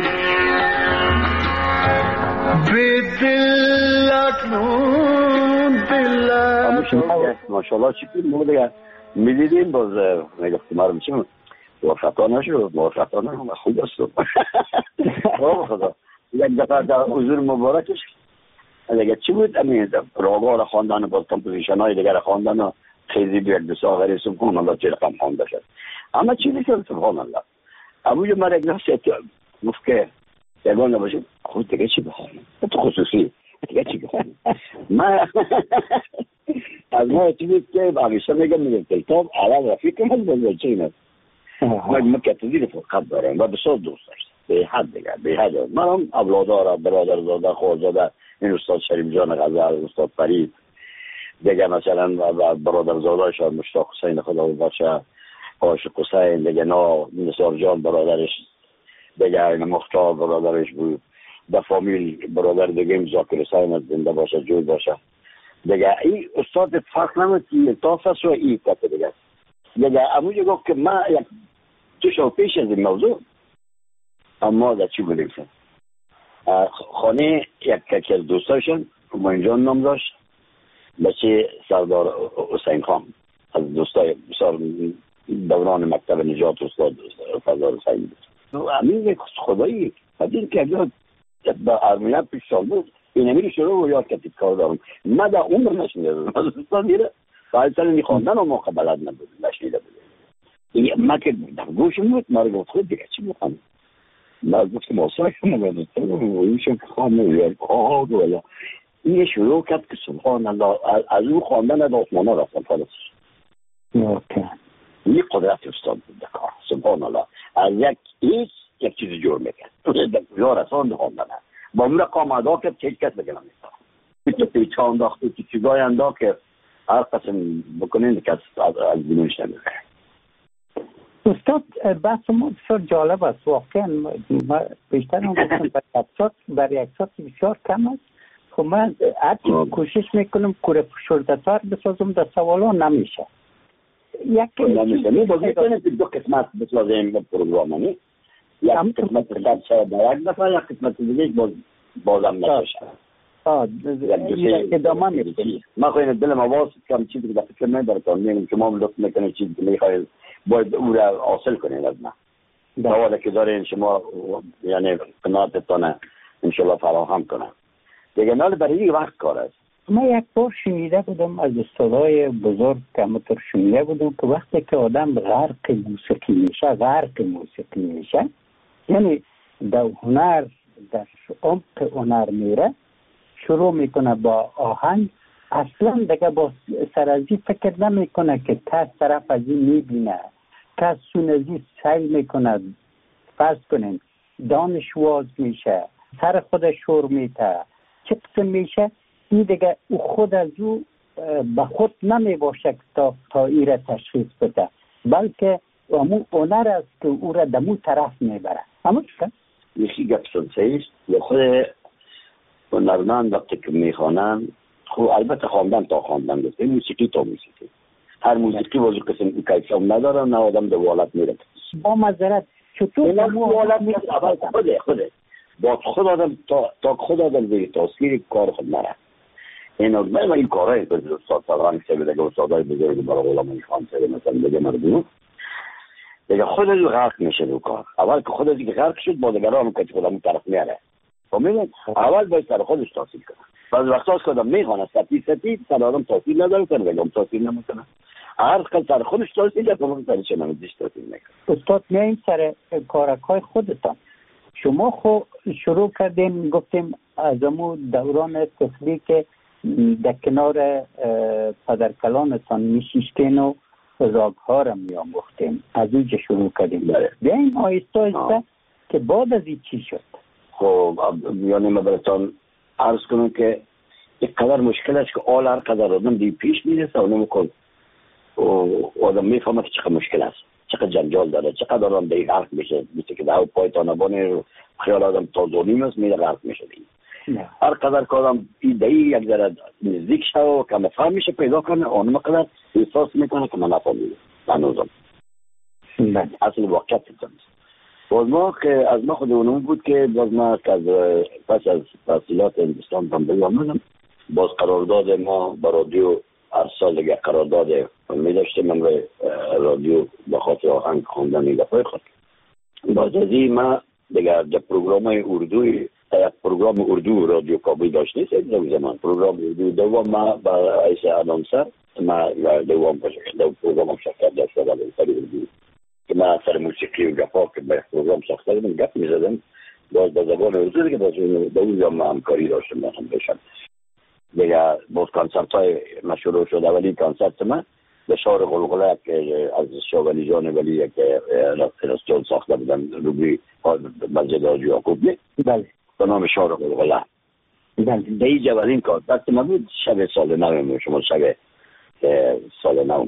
به دل اکنون دلت
ماشاءالله چی کنیم ما دیگه میدیدیم باز میگفتیم ما رو میشیم موفقا نشد موفقا نشد خوب است آه خدا یک دفعه در حضور مبارکش دیگه چی بود امین راگا را خواندن باز کمپوزیشن های دیگر خواندن خیلی بیاد دو آخری سبحان الله چه رقم خوانده شد اما چیزی که سبحان الله ابو جو مرا یک نفس گفت که یگان نباشید خود دیگه چی بخوانم تو خصوصی دیگه چی بخوانم من از ما چیزی که همیشه میگم میگم کتاب علی رفیق من بزرگ چی نه من کتابی فقط دارم و بسیار دوست داشتم به حد دیگه به حد من هم اولادار برادر زاده خوزاده این استاد شریف جان غزل استاد فرید دیگه مثلا برادر زاده شد مشتاق حسین خدا باشه عاشق حسین دیگه نا نثار جان برادرش دیگه این مختار برادرش بود در فامیل برادر دیگه ذاکر حسین زنده باشه جوی باشه دیگه این استاد فرق نمید که تافس و این کت دیگه دیگه اموجه گفت که من یک تو شو پیش از این موضوع اما در چی بودیم سن خانه یک که از دوستاشون موینجان نام داشت بچه سردار حسین خان از دوستای بسیار دوران مکتب نجات استاد سردار حسین بود امین خدایی فدین که اگر با ارمیت پیش سال بود این امیر شروع و یاد کتیب کار دارم من در عمر نشنیده بودم از استاد میره فایل سال میخواندن و موقع بلد نبود نشنیده بود من که در گوشم بود ما رو گفت خود دیگه چی میخوام من گفتم آسای نبود ایشون که خواهم نوید آه دولا این شروع کرد که سبحان الله از اون خواندن از آسمانه رفتم خالصش این قدرت استاد بود در کار سبحان الله از یک هیچ یک چیزی جور میکرد یا رسان ده خواندن با اون رقام ادا کرد که هیچ کس بگنم نیست تو پیچه انداخته تو چیزای انداخت که هر قسم بکنین که از بینوش نمیده
استاد بحث ما بسیار جالب است واقعا بیشتر هم گفتم بر یک ساعت بسیار کم است خب من هرچی کوشش میکنم کوره پشوردتر بسازم در سوالا نمیشه یک
نمیشه می باز میکنه دو قسمت بسازیم به پروگرامانی یک قسمت بسازم شاید در یک دفعه یک قسمت دیگه باز بازم نمیشه
آه ادامه میکنی
من خواهیم دلم آواز کم چیزی که در فکر نمیبرکن میگم شما هم لطف میکنه چیزی که میخواهید باید او را حاصل کنید از من دواله که دارین شما یعنی قناعتتانه انشالله فراهم کنم دیگه نال برای این وقت کار است
من یک بار شنیده بودم از استادای بزرگ که همطور شنیده بودم که وقتی که آدم غرق موسیقی میشه غرق موسیقی میشه یعنی در هنر در عمق هنر میره، شروع میکنه با آهنگ، اصلا دیگه با سرازی فکر نمیکنه که کس طرف از این میبینه، کس سونزی سعی میکنه، فرض کنیم دانش واز میشه، سر خود شور میته، چه قسم میشه، این دیگه او خود از او به خود نمی باشه که تا, تا ای را تشخیص بده، بلکه امو هنر است که او را دمو طرف میبره. اما چه؟
یکی گپ سنسه است. خود هنرمند وقتی که میخوانن، خب البته خواندن تا خواندن گفته، موسیقی تا موسیقی، هر موسیقی واسه قسم کیفیت نداره، نه آدم دو حالت میره.
با معذرت چطور
دو حالت میره؟ اول خوده خوده با خود آدم تا تا خود آدم زیر تاثیر کار خود نره. این من این کارهای که استاد سالان که بده استادای بزرگ برای علمای خان سره مثلا بگه مردم دیگه خود از غرق میشه دو کار. اول که خود از که غرق شد با دیگران که خودمون طرف میاره. فهمیدین؟ اول باید سر خودش تاثیر کنه. بعضی وقتا که آدم میخونه سطحی سطحی سر آدم تاثیر نداره، سر بگم تاثیر نمیکنه. هر کل سر خودش تاثیر کنه، سر چه نمیدیش تاثیر میکنه.
استاد میایم سر کارکای خودتان. شما خو شروع کردیم گفتیم از امو دوران طفلی که در کنار پدرکلانتان میشیشتین و راگها را میاموختیم، از اینجا شروع کردیم. بیاییم آیسته آیسته که بعد از این چی شد؟
خب یعنی ما براتون عرض کنم که یک قدر مشکل است که آل هر قدر آدم دی پیش میرسه و نمیکن آدم میفهمه که چقدر مشکل است، چقدر جنجال داره، چقدر آدم دی غرق میشه، مثل که در پای تانبان خیال آدم تازونی است میره غرق میشه دی. هر قدر که آدم ایده یک ذره نزدیک شه و که مفهم میشه پیدا کنه، آنم قدر احساس میکنه که من نفهمیدم هنوزم. اصل واقعیت است. باز ما که از ما خود اونم بود که باز ما که از پس از تحصیلات هندوستان بمبئی آمدم، باز قرارداد ما با رادیو هر سال دیگه قرارداد می داشتیم. من به رادیو با خاطر آهنگ خواندن این دفعه خود باز از این ما دیگه در پروگرام های اردوی یک پروگرام اردو رادیو کابل داشت نیست در زمان پروگرام اردو دوم ما با ایسا آنونسر ما دوم دو پروگرام شرکت داشته در اردو که من سر موسیقی و گپا که به پروگرام ساخته بودم گپ میزدم باز با زبان اردو دیگه باز دو اونجا ما همکاری داشتم با هم بشن دیگه باز کنسرت های مشروع شد. اولی کنسرت من به شهر غلغله که از شاولی جان ولی که رستوران ساخته بودن روبی مسجد حاجی یعقوب نه
بله
به نام شهر غلغله.
بله
دی جوالین کار دست ما بود شب سال نو شما شب سال نو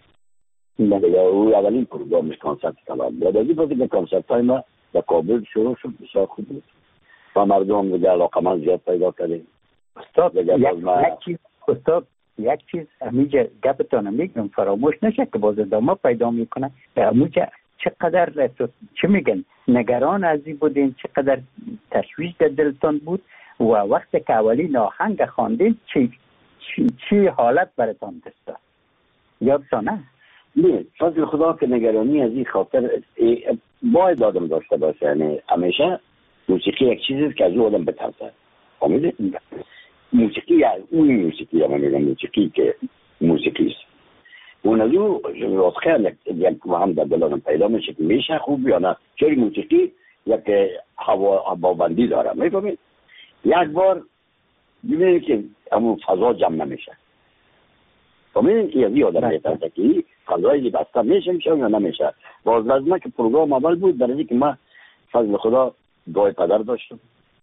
دیگه او اولین پروگرامش کنسرت کلام بود. از این پس که کنسرت های ما در کابل شروع شد بسیار خوب بود و مردم دیگه علاقه من زیاد پیدا کردیم.
استاد یک چیز استاد یک چیز همیشه گپتان میگم فراموش نشه که باز ادامه پیدا میکنه. همیشه چقدر چه میگن نگران از این بودین، چقدر تشویش در دلتان بود و وقتی که اولین آهنگ خواندین چی چی, چی حالت براتان داشت؟ یادتانه؟
نه فضل خدا که نگرانی از این خاطر باید آدم داشته باشه. یعنی همیشه موسیقی یک چیزی که از او آدم بترسه. فهمیده؟ موسیقی یا اون موسیقی هم میگم موسیقی که موسیقی است اون از او راستخیل یک هم در دلانم پیدا میشه که میشه خوب یا نه. چون موسیقی یک هوابندی داره میفهمید. یک بار ببینید که همون فضا جمع نمیشه. فهمیدین که از این آدم میترسه که فضایی بسته میشه میشه یا نمیشه. باز لازمه که پروگرام اول بود برای که من فضل خدا دعای پدر داشتم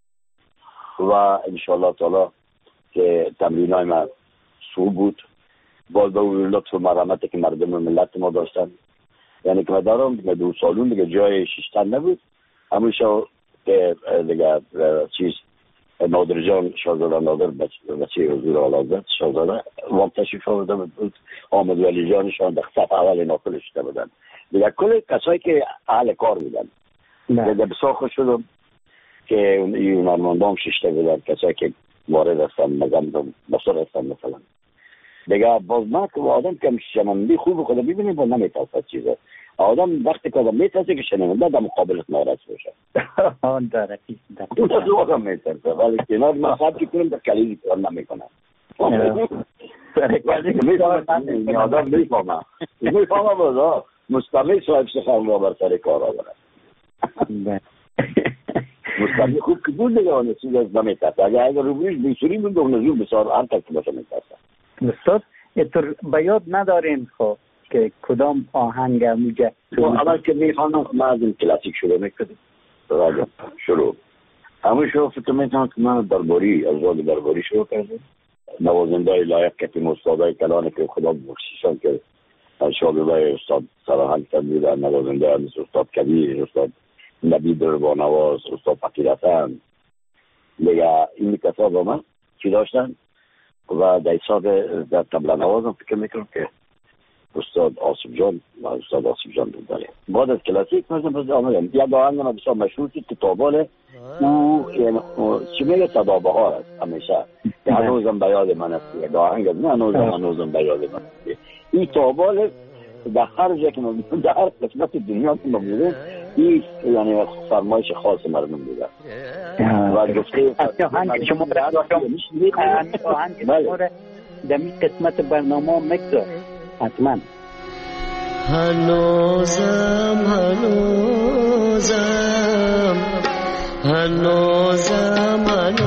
و انشاءالله تعالی که تمرین های ما سو بود باز به اون لطف و مرحمتی که مردم ملت ما داشتن. یعنی که مدارم دیگه دو سالون دیگه جای شیشتن نبود. همیشه که دیگه چیز نادر جان شازده نادر بچه حضور آلازد شازده وقت تشریف آورده بود. آمد ولی جانشان در صف اول ناقل شده بودن دیگه. کل کسایی که اهل کار بودن دیگه بسیار خوش شدم که یونانماندام شیشته بودن کسایی که وارد هستن مزم بسر هستن مثلا دیگه. باز ما که آدم که شنونده خوب خود ببینیم با نمیترسد چیزه. آدم وقتی که آدم میترسه که شنونده در مقابلت نارس باشه
آن داره
اون از آدم میترسه ولی کنار ما خواهد که کنیم در کلیدی کار نمیکنه. آدم میفهمه میفهمه بازا مستمع صاحب سخن را بر سر کار آورد. مستقیم خوب که بود دیگه آن چیز از نمیترسه. اگر اگر روبروش بیسوری بود اون نزول بسیار هر تک باشه میترسه.
استاد اتر بیاد نداریم خب که کدام آهنگ موجه
اول که میخوانم ما از این کلاسیک شروع میکنیم شروع همون شروع فکر میتونم که من درباری از راگ درباری شروع کردیم نوازنده های لایق کتیم استادای کلانه که خدا بخشیشان که شاگردای استاد سراهنگ بود نوازنده مثل استاد کبیر استاد نبی دربانواز استاد فقیر حسن دیگه این کسا با من چی داشتن و در حساب در طبله نوازم فکر میکنم که استاد آصف جان و استاد آصف جان بود داره. بعد از کلاسیک مثلا پس آمدم یک آهنگ ما بسیار مشهور که کتاباله او چی میگه صدا بهار است همیشه که هنوزم به یاد من است یک آهنگ نه هنوزم هنوزم به یاد من است. این کتاباله در هر جا که ما می‌بینیم در هر قسمت دنیا که ما می‌بینیم این یعنی فرمایش خاص مردم بوده و گفته
آهنگ شما آهنگ شما در این قسمت برنامه مگذار حتما
هنوزم هنوزم هنوزم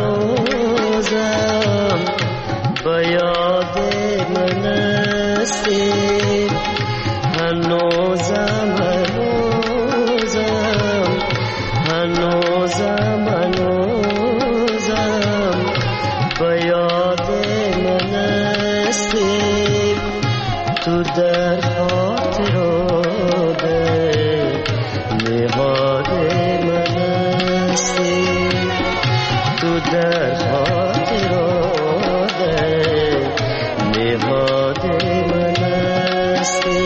هنوزم با یاد من هستی هنوزم هنوزم هنوزم هنوزم با یاد من هستی تو در خاطرات نهاد من هستی تو در خاطرات نهاد من هستی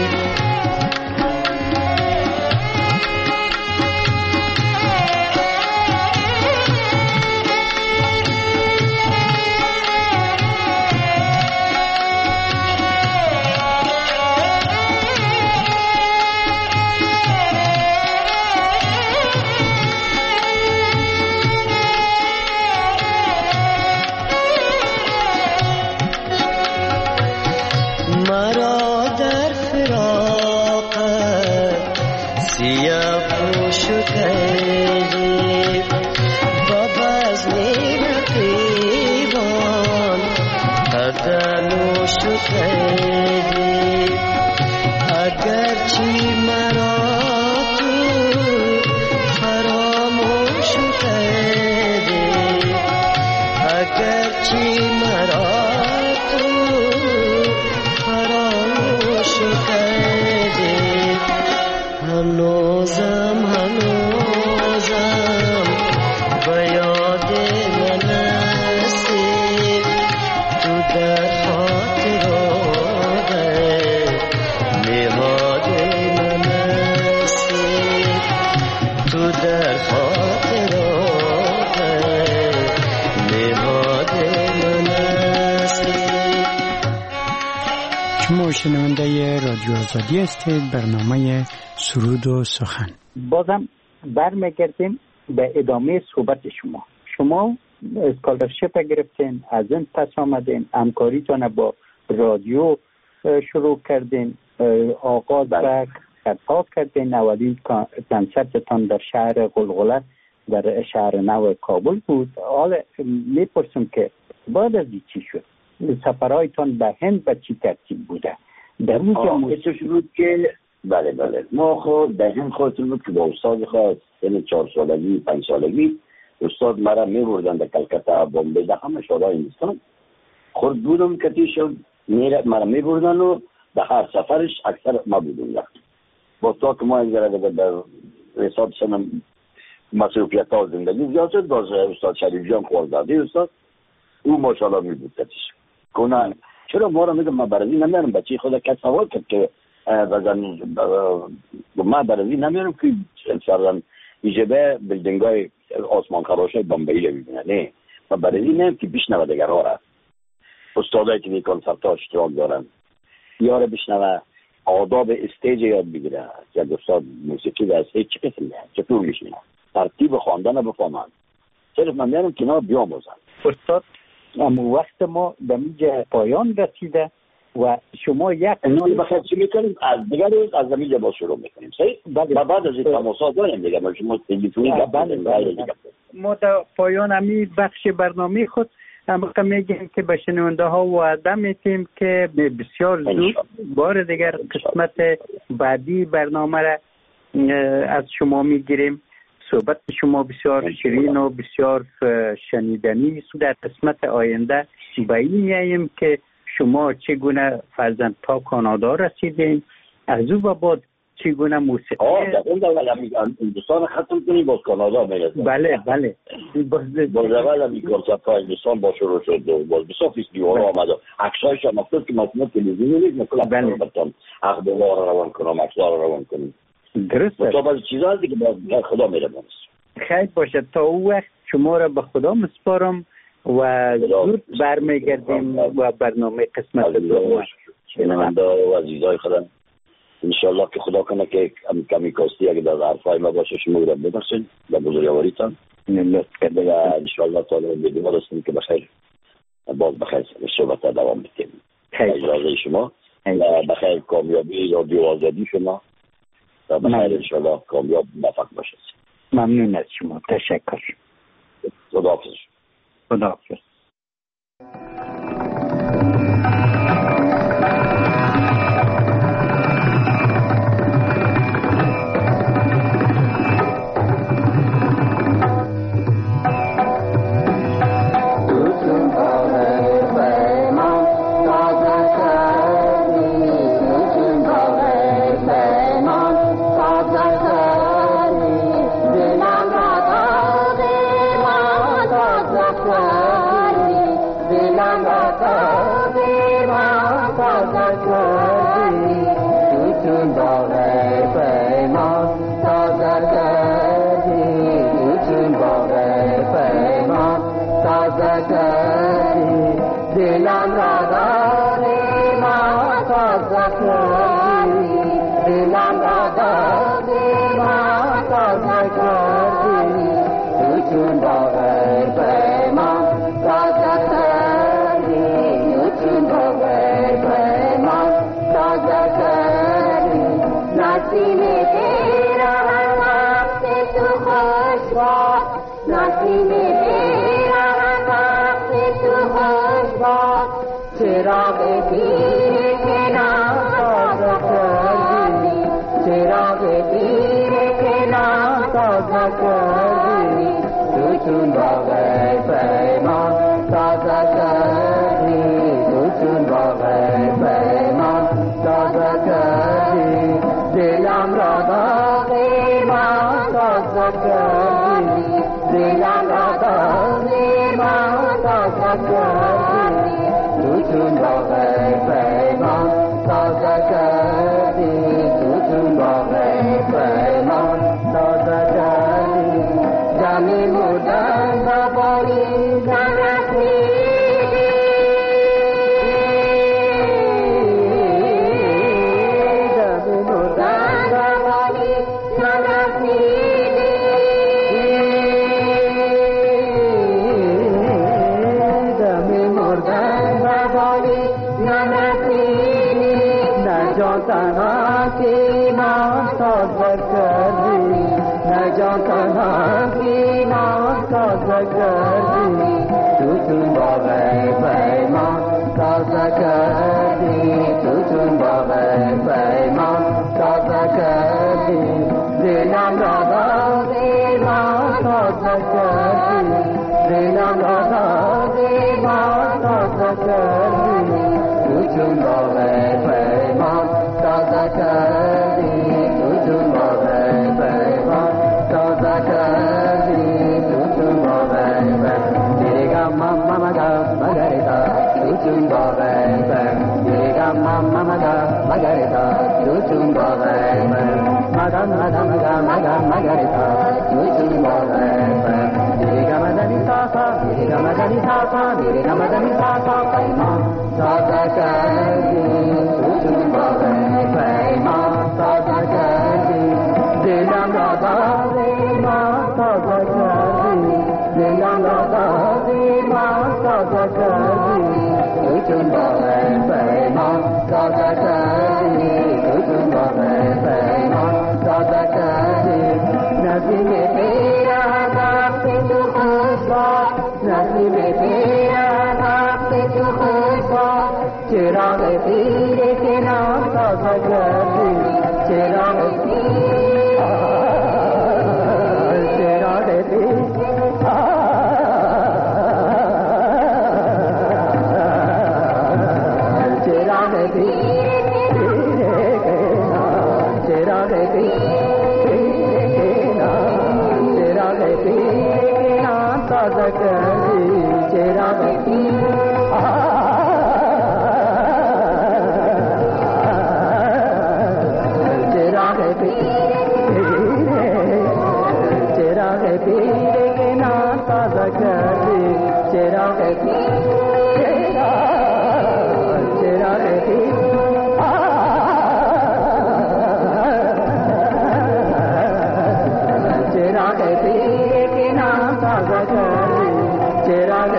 شنونده رادیو آزادی هستید برنامه سرود و سخن
بازم برمیگردیم به ادامه صحبت شما شما اسکالرشپ گرفتین از این پس آمدین همکاریتان با رادیو شروع کردین آغاز به خطاب کردین اولین کنسرتتان در شهر غلغله در شهر نو کابل بود حالا میپرسم که بعد از این چی شد سفرهایتان به هند به چی ترتیب بوده در اونجا
موسیقی شروع که بله بله ما خود در هند خودتون بود که با استاد خواست سن چهار سالگی پنج سالگی استاد مرا میبردن در کلکتا بامبی در همه شهرهای هندوستان خود بودم کتی شد مرا میبردن و در هر سفرش اکثر ما بودم با تا که ما یک ذره در حساب سنم مصروفیت ها زندگی زیاد شد باز استاد شریف جان خوردادی استاد او ماشاءالله میبود کتیش کنن چرا ما را میگم ما برازی نمیارم بچه خدا کس سوال کرد که بزن ما برازی نمیارم که سرزن ایجبه بلدنگ های آسمان خراش های بامبئی رو ببینه نه ما برازی نمیم که بشنوه دیگر ها را استادایی که نی کنسرت ها اشتراک دارن یاره بشنوه آداب استیج یاد بگیره که استاد موسیقی در استیج چه قسم ده چطور میشینه ترتیب خواندن بفهمن صرف من میارم کنار بیاموزن
استاد اما وقت ما به میجه پایان رسیده و شما یک
نون بخیر چی میکنیم از دیگر روز از زمین لباس شروع میکنیم صحیح؟
بله.
و بعد از این تماسات داریم دیگه ما شما تلفنی گپ بزنیم.
ما در پایان امی بخش برنامه خود اما میگیم که به شنونده ها وعده میتیم که بسیار زود بار دیگر قسمت بعدی برنامه را از شما میگیریم. صحبت شما بسیار شیرین و بسیار شنیدنی. در قسمت آینده به این میاییم که شما چگونه فرزند تا کانادا رسیدین، از او به بعد چگونه موسیقی
آه در اون دول هندوستان ختم کنیم باز کانادا میرسیم.
بله بله
باز اول همی کنسرت های هندوستان با شروع شد و باز بسیار فیستیوال آمد و عکسایش هم افتاد که مطمئن تلویزیونی نیست مثلا
بله
بطن اخبار رو روان کنم عکسها رو روان کنیم
درست است.
تا بعضی چیزا هستی که باز خدا میره بانست.
خیر باشد تا او وقت شما را به خدا مسپارم و زود برمیگردیم و برنامه قسمت دوم
شنونده و عزیزای خدا انشالله که خدا کنه که کمی کاستی اگه در حرفای ما باشه شما رو ببخشید به بزرگواریتان
لطف کرده
و انشالله تا بدیم رسیم که بخیر باز بخیر صحبت دوام بدیم. اجازه شما و بخیر کامیابی رادیو آزادی شما و بخیر انشالله کامیاب موفق باشید.
ممنون از شما. تشکر.
خداحافظ.
خداحافظ.
Thank you. चिराग पीरे के नाम का भगती चिराग चिराग चिराग चिराग चिराग पीरे नाम का भगती चिराग चिराग पीरे के नाम का भगती चिराग चिराग चिराग पीरे के नाम का भगती चिराग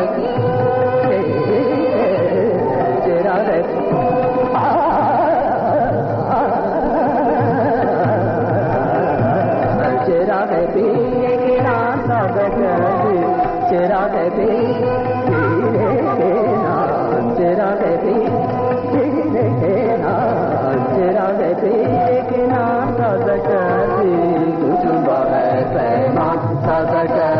चिराग चिराग पीरे के नाम का भगती चिराग पीरे के नाम चिराग पीरे के नाम चिराग पीरे के नाम का भगती कुछ बात है पैमान का भगती